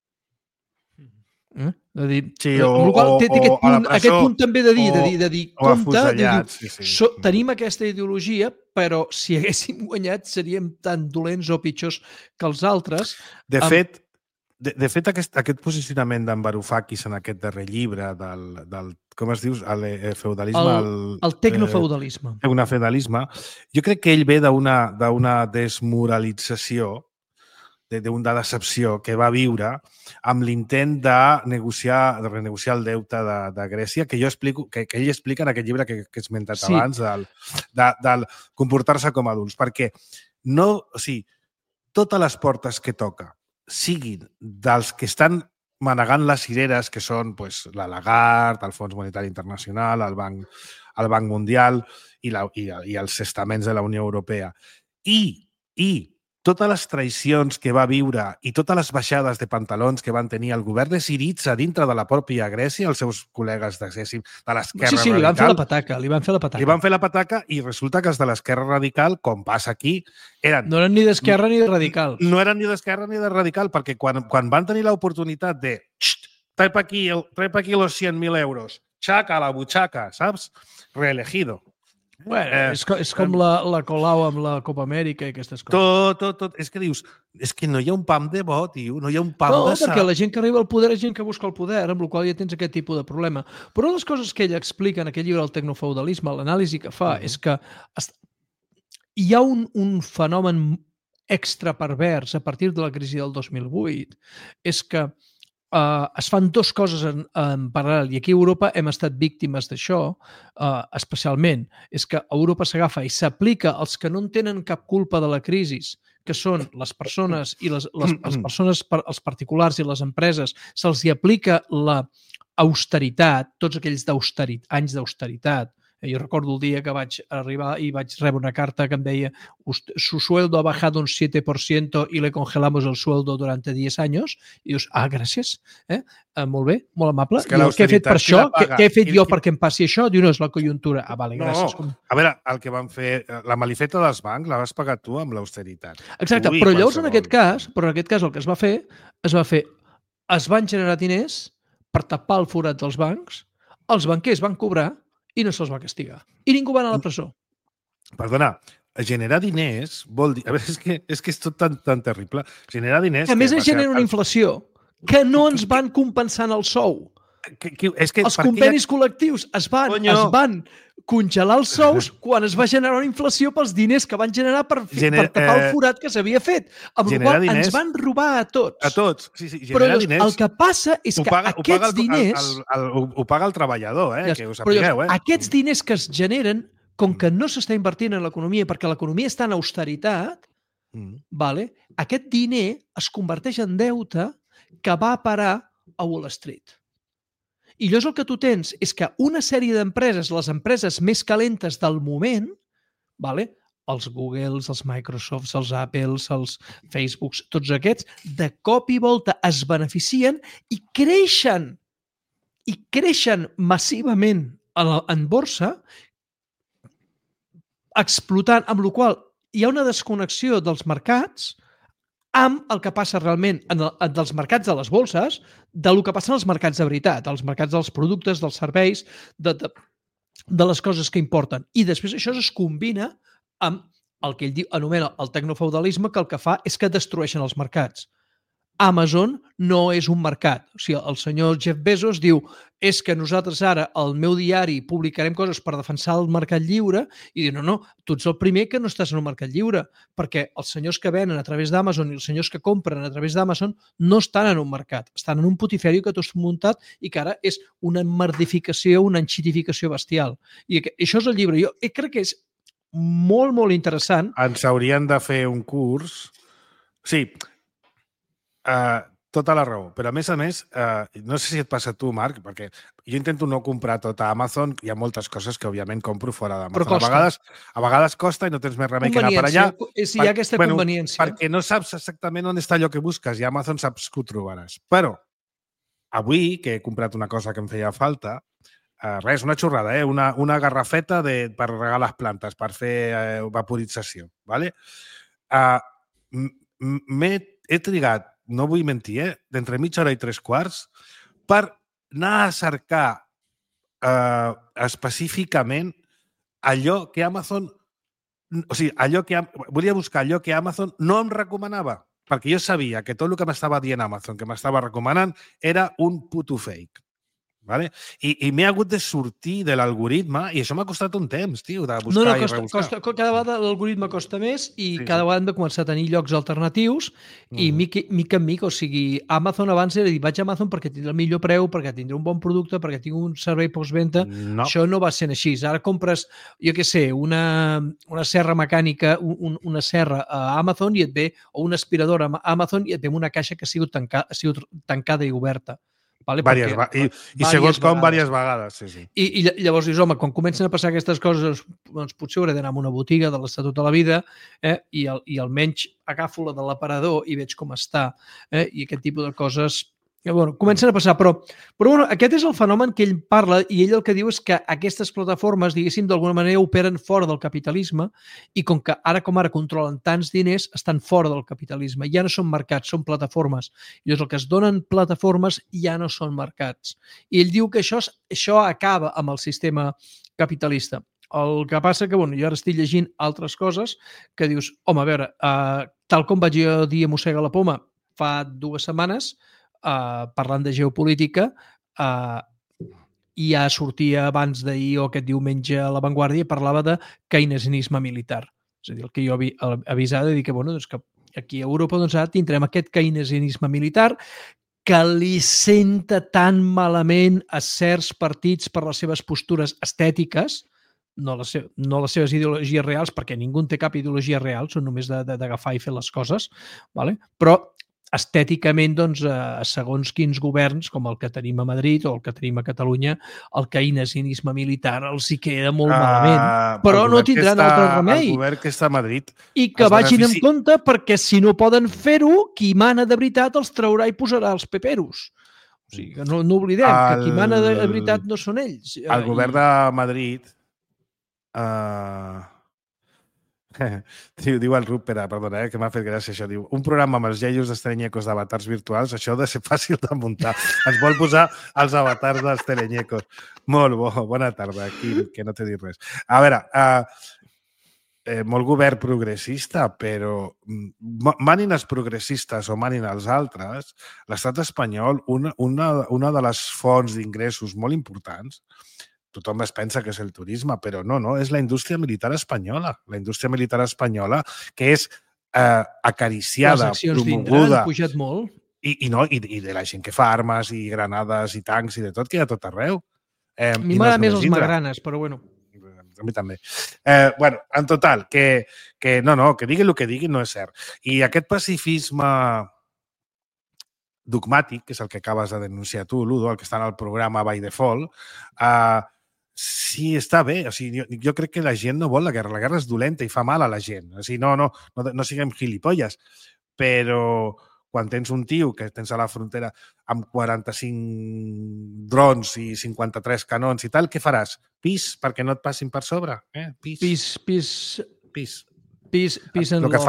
De dir, sí, aquest punt també de dir compte, tenim aquesta ideologia, però si haguéssim guanyat seríem tan dolents o pitjors que els altres. De fet, aquest posicionament d'en Varoufakis en aquest darrer llibre del com es diu? El feudalisme... El tecnofeudalisme. Tecnofeudalisme. Jo crec que ell ve d'una desmoralització, d'una decepció que va viure amb l'intent de renegociar el deute de Grècia, que ell explica en aquest llibre que he esmentat abans, del comportar-se com a adults. Perquè totes les portes que toca siguin dels que estan manegant les cireres, que són la Lagarde, el Fons Monetari Internacional, el Banc Mundial i els estaments de la Unió Europea, i totes les traïcions que va viure i totes les baixades de pantalons que van tenir el govern de Syriza dintre de la pròpia Grècia, els seus col·legues de l'esquerra radical... Sí, li van fer la pataca. Li van fer la pataca i resulta que els de l'esquerra radical, com passa aquí, no eren ni d'esquerra ni de radical. No eren ni d'esquerra ni de radical, perquè quan van tenir l'oportunitat de trae pa aquí los 100.000 euros, xaca a la butxaca, saps? Reelegido. Bueno, és com la Colau amb la Copa Amèrica i aquestes coses. Tot. És que dius, és que no hi ha un pam de bo, tio, no hi ha un pam de sa. No, perquè la gent que arriba al poder és gent que busca el poder, amb la qual ja tens aquest tipus de problema. Però una de les coses que ell explica en aquest llibre, el tecnofeudalisme, l'anàlisi que fa, és que hi ha un fenomen extrapervers a partir de la crisi del 2008, és que es fan dues coses en paral·lel, i aquí a Europa hem estat víctimes d'això, especialment. És que a Europa s'agafa i s'aplica als que no en tenen cap culpa de la crisi, que són les persones i les persones, els particulars i les empreses, se'ls hi aplica l'austeritat, tots aquells anys d'austeritat. Jo recordo el dia que vaig arribar i vaig rebre una carta que em deia su sueldo ha bajado un 7% y le congelamos el sueldo durante 10 años. I dius, gràcies. Molt bé, molt amable. Què he fet per això? Què he fet jo perquè em passi això? Diu, no, és la conjuntura. Vale, gràcies. A veure, el que van fer, la malifeta dels bancs la vas pagar tu amb l'austeritat. Exacte, però llavors en aquest cas el que es va fer, es van generar diners per tapar el forat dels bancs, els banquers van cobrar i no se'ls va castigar. I ningú va anar a la presó. Perdona, generar diners vol dir... A veure, és que és tot tan terrible. Generar diners... A més, es genera una inflació que no ens van compensant el sou. Els convenis col·lectius es van congelar els sous quan es va generar una inflació pels diners que van generar per tapar el forat que s'havia fet. Amb la qual ens van robar a tots. A tots. Sí, però el que passa és que aquests diners... Ho paga el treballador, que ho sapigueu. Aquests diners que es generen, com que no s'està invertint en l'economia, perquè l'economia està en austeritat, aquest diner es converteix en deute que va a parar a Wall Street. I llavors el que tu tens és que una sèrie d'empreses, les empreses més calentes del moment, vale? Els Googles, els Microsofts, els Apples, els Facebooks, tots aquests, de cop i volta es beneficien i creixen massivament en borsa, explotant, amb la qual hi ha una desconnexió dels mercats amb el que passa realment dels mercats de les bolses, del que passa als mercats de veritat, als mercats dels productes, dels serveis, de les coses que importen. I després això es combina amb el que ell anomena el tecnofeudalisme, que el que fa és que destrueixen els mercats. Amazon no és un mercat. O sigui, el senyor Jeff Bezos diu és que nosaltres ara al meu diari publicarem coses per defensar el mercat lliure i diu, no, tu ets el primer que no estàs en un mercat lliure, perquè els senyors que venen a través d'Amazon i els senyors que compren a través d'Amazon no estan en un mercat, estan en un putiferi que tu has muntat i que ara és una merdificació, una enxitificació bestial. I això és el llibre. Jo crec que és molt, molt interessant. Ens haurien de fer un curs... Sí, tota la raó, però a més, no sé si et passa a tu, Marc, perquè jo intento no comprar tot a Amazon, hi ha moltes coses que òbviament compro fora d'Amazon. A vegades costa i no tens més remei que anar per allà. Sí, hi ha aquesta conveniència. Perquè no saps exactament on està allò que busques i a Amazon saps que ho trobaràs. Però avui, que he comprat una cosa que em feia falta, res, una xorrada, una garrafeta per regar les plantes, per fer vaporització. ¿Vale? He trigat, no vull mentir, d'entre mitja hora i 3/4 per anar a cercar específicament allò que Amazon... O sigui, volia buscar allò que Amazon no em recomanava, perquè jo sabia que tot el que m'estava dient Amazon, que m'estava recomanant, era un puto fake. ¿Vale? I m'he hagut de sortir de l'algoritme i això m'ha costat un temps, tio, de buscar i rebuscar. Cada vegada l'algoritme costa més i cada vegada hem de començar a tenir llocs alternatius i mica en mica, o sigui, Amazon abans era dir, vaig a Amazon perquè tindrà el millor preu, perquè tindrà un bon producte, perquè tinc un servei postventa. No. Això no va ser així. Ara compres, jo què sé, una serra mecànica, una serra a Amazon i et ve, o un aspirador a Amazon i et ve una caixa que ha sigut tancada i oberta. Vale? I segons com, diverses vegades. Sí. I llavors dius, home, quan comencen a passar aquestes coses, doncs potser hauré d'anar a una botiga de l'estat tota la vida i almenys agafo la de l'aparador i veig com està. I aquest tipus de coses comencen a passar. Però aquest és el fenomen que ell parla i ell el que diu és que aquestes plataformes, diguéssim, d'alguna manera operen fora del capitalisme i com que ara controlen tants diners, estan fora del capitalisme. Ja no són mercats, són plataformes. I llavors el que es donen plataformes ja no són mercats. I ell diu que això acaba amb el sistema capitalista. El que passa que, jo ara estic llegint altres coses que dius, home, a veure, tal com vaig jo dir a Mossega la Poma fa 2 setmanes, parlant de geopolítica, ja sortia abans d'ahir o aquest diumenge a La Vanguardia i parlava de keynesianisme militar. És a dir, el que jo avisava de dir que, que aquí a Europa tindrem aquest keynesianisme militar que li senta tan malament a certs partits per les seves postures estètiques, no les seves ideologies reals, perquè ningú té cap ideologia real, són només d'agafar i fer les coses, però estèticament, segons quins governs, com el que tenim a Madrid o el que tenim a Catalunya, el keynesianisme militar els hi queda molt malament. Però no tindran altre remei. El govern que està a Madrid... I que vagin en compte, perquè si no poden fer-ho, qui mana de veritat els traurà i posarà els peperos. O sigui, que no oblidem que qui mana de veritat no són ells. El govern de Madrid... Diu el Rup, perdona, que m'ha fet gràcia això. Diu, un programa amb els iaios dels telenyecos d'avatars virtuals, això ha de ser fàcil de muntar. Ens vol posar els avatars dels telenyecos. Molt bo, bona tarda, aquí, que no t'he dit res. A veure, molt govern progressista, però manin els progressistes o manin els altres, l'estat espanyol, una de les fonts d'ingressos molt importants, tothom es pensa que és el turisme, però no, és la indústria militar espanyola. La indústria militar espanyola, que és acariciada, promoguda. Han pujat molt. I de la gent que fa armes i granades i tancs i de tot, que hi ha tot arreu. A mi m'agrada més els magranes, però bueno. A mi també. En total, que diguin el que diguin no és cert. I aquest pacifisme dogmàtic, que és el que acabes de denunciar tu, Ludo, el que està en el programa By Default, sí, està bé. O sigui, jo crec que la gent no vol la guerra. La guerra és dolenta i fa mal a la gent. O sigui, no siguem gilipolles. Però quan tens un tio que tens a la frontera amb 45 drons i 53 canons i tal, què faràs? Pis perquè no et passin per sobre? Pis El que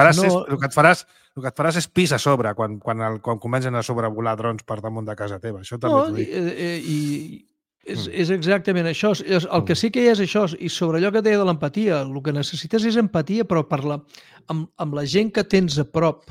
et faràs és pis a sobre quan comencen a sobrevolar drons per damunt de casa teva. Això també t'ho dic. És exactament això. El que sí que hi és això, i sobre allò que deia de l'empatia, el que necessites és empatia, però parlar amb la gent que tens a prop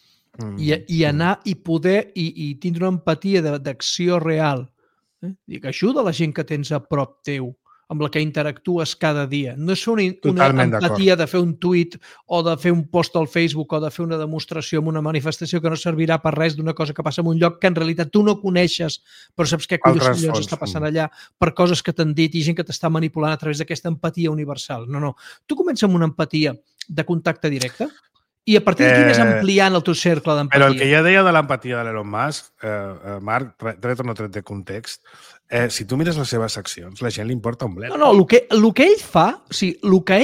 i anar i poder i tindre una empatia d'acció real. Que ajuda la gent que tens a prop teu, amb la que interactues cada dia. No és una empatia de fer un tuit o de fer un post al Facebook o de fer una demostració en una manifestació que no servirà per res d'una cosa que passa en un lloc que en realitat tu no coneixes, però saps què collons està passant allà per coses que t'han dit i gent que t'està manipulant a través d'aquesta empatia universal. No. Tu comences amb una empatia de contacte directe i a partir d'aquí vas ampliant el teu cercle d'empatia. Però el que ja deia de l'empatia de l'Elon Musk, Marc, tret o no tret de context, si tu mires les seves accions, la gent li importa un blet. No, el que ell fa, el que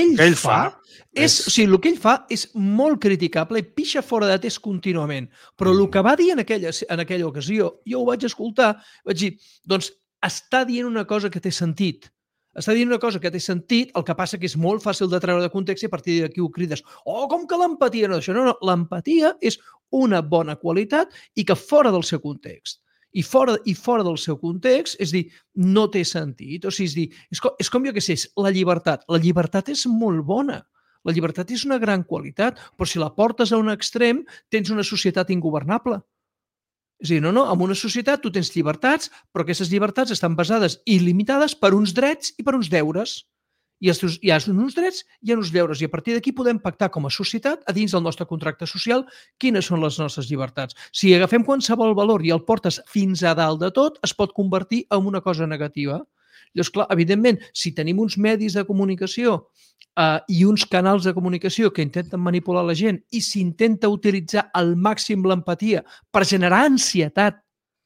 ell fa és molt criticable i pixa fora de test contínuament. Però el que va dir en aquella ocasió, jo ho vaig escoltar, vaig dir, doncs està dient una cosa que té sentit. Està dient una cosa que té sentit, el que passa que és molt fàcil de treure de context i a partir d'aquí ho crides. Com que l'empatia no és això? No, l'empatia és una bona qualitat i que fora del seu context. I fora del seu context, és dir, no té sentit. O sigui, és com jo que sé, la llibertat. La llibertat és molt bona. La llibertat és una gran qualitat, però si la portes a un extrem, tens una societat ingovernable. És a dir, en una societat tu tens llibertats, però aquestes llibertats estan basades i limitades per uns drets i per uns deures. Hi ha uns drets i hi ha uns deures, i a partir d'aquí podem pactar com a societat, a dins del nostre contracte social, quines són les nostres llibertats. Si agafem qualsevol valor i el portes fins a dalt de tot, es pot convertir en una cosa negativa. Llavors, clar, evidentment, si tenim uns medis de comunicació i uns canals de comunicació que intenten manipular la gent i s'intenta utilitzar al màxim l'empatia per generar ansietat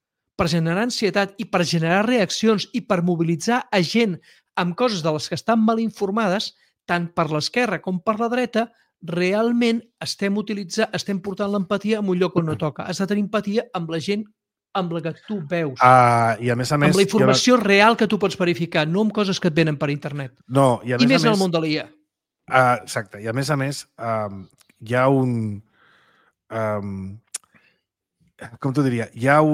i per generar reaccions i per mobilitzar a gent amb coses de les que estan mal informades, tant per l'esquerra com per la dreta, realment estem portant l'empatia en un lloc on no toca. Has de tenir empatia amb la gent amb la que tu veus. I a més, amb la informació real que tu pots verificar, no amb coses que et venen per internet. No, I més en el món de l'IA. Exacte. I a més, hi ha un... com t'ho diria? Hi ha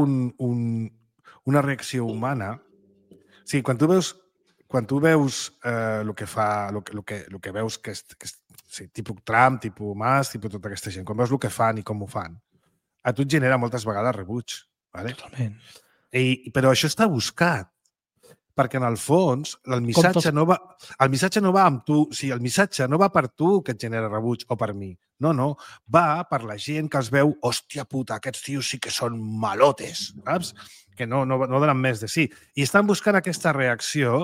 una reacció humana. Sí, quan tu veus el que fa, el que veus que és tipus Trump, tipus Musk, tipus tota aquesta gent, quan veus el que fan i com ho fan, a tu et genera moltes vegades rebuig. Vale? Totalment. Però això està buscat, perquè en el fons el missatge no va amb tu, o sigui, el missatge no va per tu que et genera rebuig o per mi. No, va per la gent que els veu, hòstia puta, aquests tios sí que són malotes, saps? Que no donen més de sí. I estan buscant aquesta reacció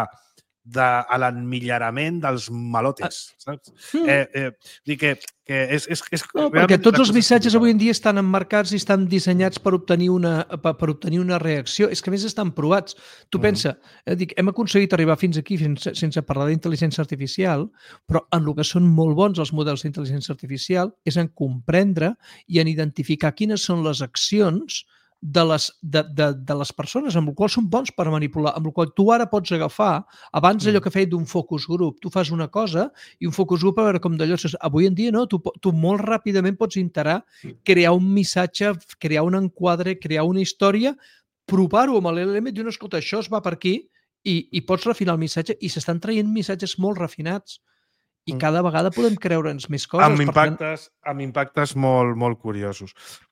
a l'emmirallament dels malotes, saps? Dir que és perquè tots els missatges avui en dia estan emmarcats i estan dissenyats per obtenir una reacció. És que a més estan provats. Tu pensa, hem aconseguit arribar fins aquí sense parlar d'intel·ligència artificial, però en el que són molt bons els models d'intel·ligència artificial és en comprendre i en identificar quines són les accions de les persones amb les quals són bons per manipular, amb el qual tu ara pots agafar, abans allò que feia d'un focus group, tu fas una cosa i un focus group a veure com d'allò. Avui en dia no, tu molt ràpidament pots interar, crear un missatge, crear un enquadre, crear una història, provar-ho amb l'LLM i dir, escolta, això es va per aquí i pots refinar el missatge i s'estan traient missatges molt refinats i cada vegada podem creure'ns més coses. Amb impactes molt, molt curiosos.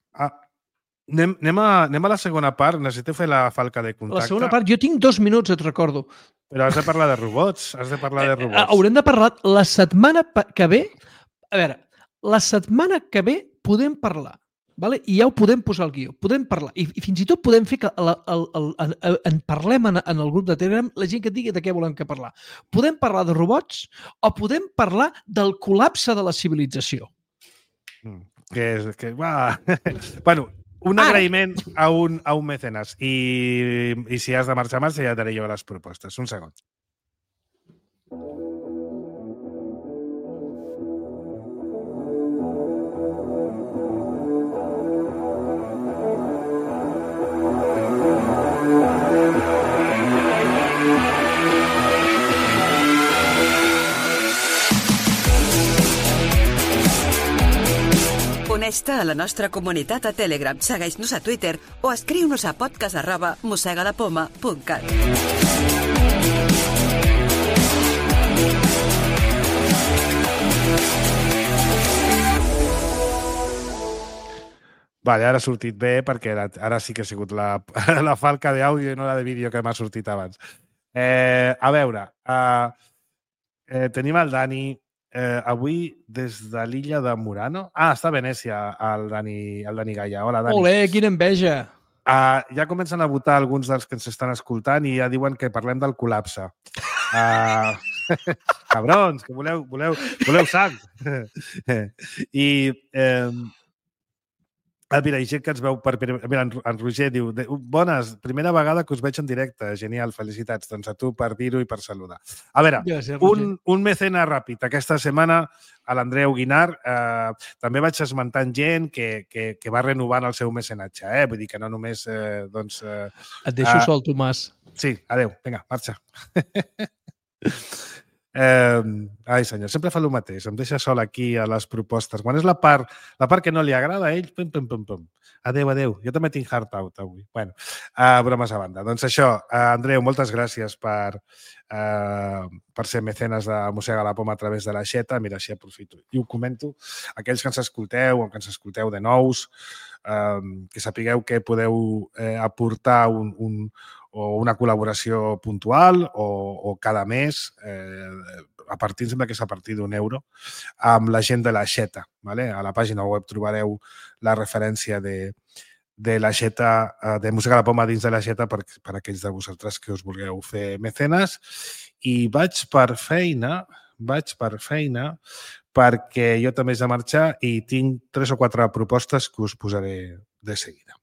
Anem a la segona part. Necessito fer la falca de contacte. La segona part, jo tinc 2 minuts, et recordo. Però has de parlar de robots. Haurem de parlar la setmana que ve. A veure, la setmana que ve podem parlar, vale? I ja ho podem posar al guió. Podem parlar. I fins i tot podem fer que en parlem en el grup de Telegram la gent que digui de què volem que parlar. Podem parlar de robots o podem parlar del col·lapse de la civilització. Bueno, un agraïment a un mecenes. I si has de marxar, ja daré jo les propostes. Un segon. Uneix-te a la nostra comunitat a Telegram, segueix-nos a Twitter o escriu-nos a podcast@mosegalapoma.cat. Vale, ara ha sortit bé perquè ara sí que ha sigut la falca d'àudio i no la de vídeo que m'ha sortit abans. A veure, tenim el Dani avui des de l'illa de Murano. Està a Venècia, el Dani Gaia. Hola, Dani. Olé, quina enveja! Ja comencen a votar alguns dels que ens estan escoltant i ja diuen que parlem del col·lapse. Cabrons, que voleu sang. I mira, hi gent que ens veu per... Mira, en Roger diu, bones, primera vegada que us veig en directe. Genial, felicitats. Doncs a tu per dir-ho i per saludar. A veure, un mecena ràpid. Aquesta setmana a l'Andreu Guinar també vaig esmentant gent que va renovant el seu mecenatge. Vull dir que no només... Et deixo sol, Tomàs. Sí, adeu. Vinga, marxa. Ai, senyor, sempre fa el mateix. Em deixa sol aquí a les propostes. Quan és la part que no li agrada a ell, pum. Adeu. Jo també tinc heart out avui. Bueno, bromes a banda. Doncs això, Andreu, moltes gràcies per ser mecenes de Mossega la Poma a través de l'aixeta. Mira, així aprofito i ho comento. Aquells que ens escolteu o que ens escolteu de nous, que sapigueu que podeu aportar una col·laboració puntual o cada mes, sembla que és a partir d'€1, amb la gent de l'aixeta. A la pàgina web trobareu la referència de l'aixeta, de Mossega la Poma dins de l'aixeta per aquells de vosaltres que us vulgueu fer mecenes. I vaig per feina perquè jo també he de marxar i tinc 3 o 4 propostes que us posaré de seguida.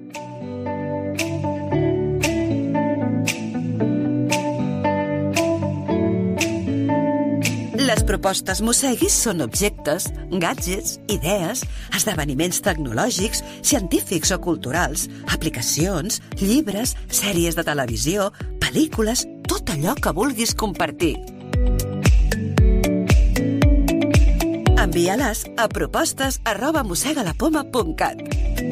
Les propostes Mosseguis són objectes, gadgets, idees, esdeveniments tecnològics, científics o culturals, aplicacions, llibres, sèries de televisió, pel·lícules, tot allò que vulguis compartir. Envia-les a propostes@mosegalapoma.cat.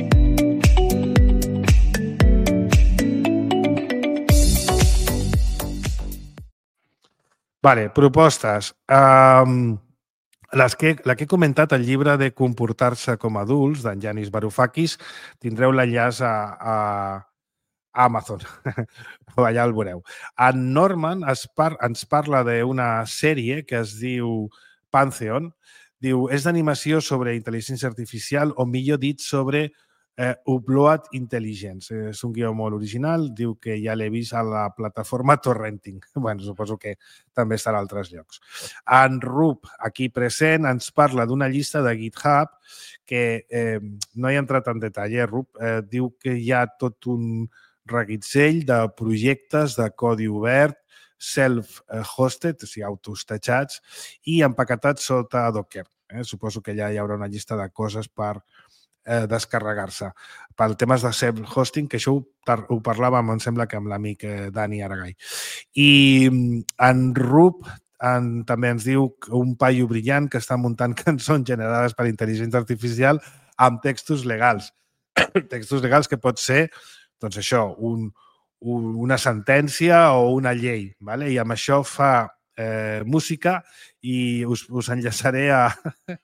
Vale, propostes. La que he comentat, el llibre de comportar-se com adults, d'en Yanis Varoufakis, tindreu l'enllaç a Amazon. Allà el veureu. En Norman ens parla d'una sèrie que es diu Pantheon. Diu, és d'animació sobre intel·ligència artificial, o millor dit, sobre Upload Intelligence. És un guió molt original, diu que ja l'he vist a la plataforma Torrenting. Bueno, suposo que també estarà a altres llocs. En Rup, aquí present, ens parla d'una llista de GitHub que no hi ha entrat en detall, Rup. Diu que hi ha tot un reguitzell de projectes de codi obert, self-hosted, o sigui, autohostatjats, i empaquetats sota Docker. Suposo que allà hi haurà una llista de coses per descarregar-se. Pel temes de self-hosting, que això ho parlàvem, em sembla que amb l'amic Dani Aragall. I en Rup també ens diu un paio brillant que està muntant cançons generades per intel·ligència artificial amb textos legals. Textos legals que pot ser, doncs això, una sentència o una llei. I amb això fa música i us enllaçaré a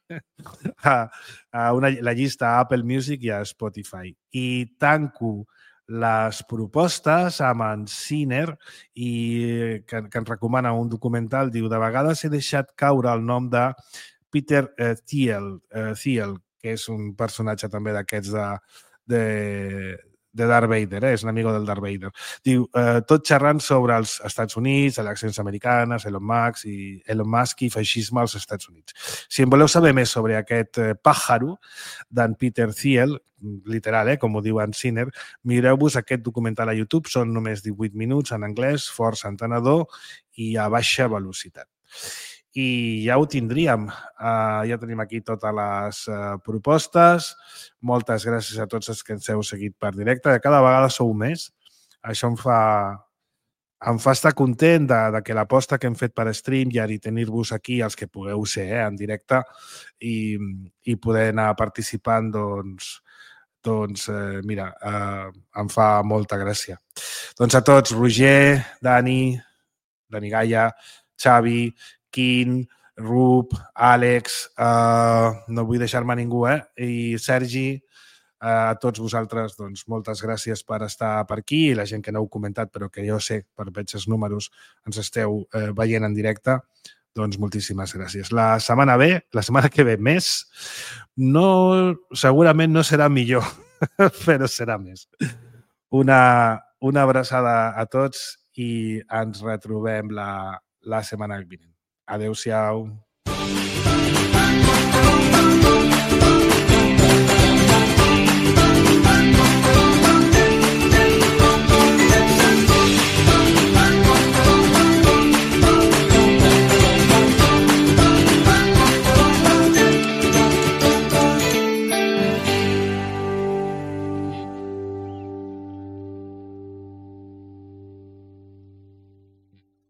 la llista a Apple Music i a Spotify. I tanco les propostes amb en Sinner, que ens recomana un documental. Diu, de vegades he deixat caure el nom de Peter Thiel, que és un personatge també d'aquests de de Darth Vader, és un amigo del Darth Vader. Diu, tot xerrant sobre els Estats Units, eleccions americanes, Elon Musk i feixisme als Estats Units. Si en voleu saber més sobre aquest pàjaro d'en Peter Thiel, literal, com ho diu en Sinner, mireu-vos aquest documental a YouTube, són només 18 minuts en anglès, força entenedor i a baixa velocitat. I ja ho tindríem. Ja tenim aquí totes les propostes. Moltes gràcies a tots els que ens heu seguit per directe. Cada vegada sou més. Això em fa estar content de que l'aposta que hem fet per StreamYard i tenir-vos aquí, els que pugueu ser en directe, i poder anar participant, doncs mira, em fa molta gràcia. Doncs a tots, Roger, Dani Gaia, Xavi, Quin, Rup, Àlex, no vull deixar-me ningú, i Sergi, a tots vosaltres, doncs, moltes gràcies per estar per aquí i la gent que no heu comentat, però que jo sé, per veig els números, ens esteu veient en directe, doncs moltíssimes gràcies. La setmana que ve més, segurament no serà millor, però serà més. Una abraçada a tots i ens retrobem la setmana vinent. Adéu-siau.